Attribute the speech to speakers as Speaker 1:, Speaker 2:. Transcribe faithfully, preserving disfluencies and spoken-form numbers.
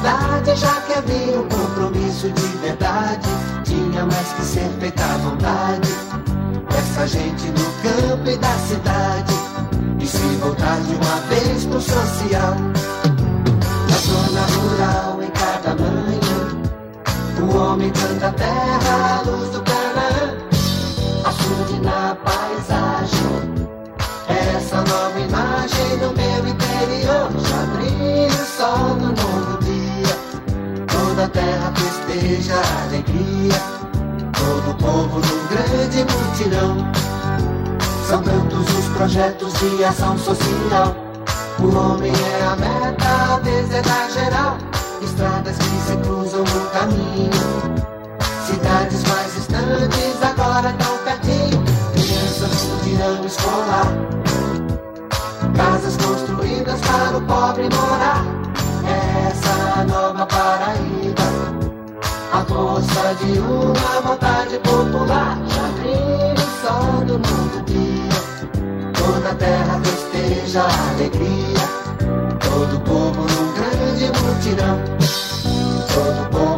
Speaker 1: cidade, já que havia um compromisso de verdade, tinha mais que ser feita à vontade. Essa gente do campo e da cidade, e se voltar de uma vez pro social. Na zona rural, em cada manhã, o homem canta a terra, a luz do Canaã, açude na paisagem. Essa nova imagem do meu interior, já brilha o sol no novo dia. Toda a terra festeja a alegria, todo o povo num grande mutirão. São tantos os projetos de ação social, o homem é a meta, a desejar geral. Estradas que se cruzam no caminho, cidades mais distantes agora tão pertinho. Crianças no mutirão escolar, casas construídas para o pobre morar. Essa nova Paraíba, a força de uma vontade popular. Já brilha o sol do novo dia, toda a terra festeja a alegria, todo o povo num grande mutirão. Todo o povo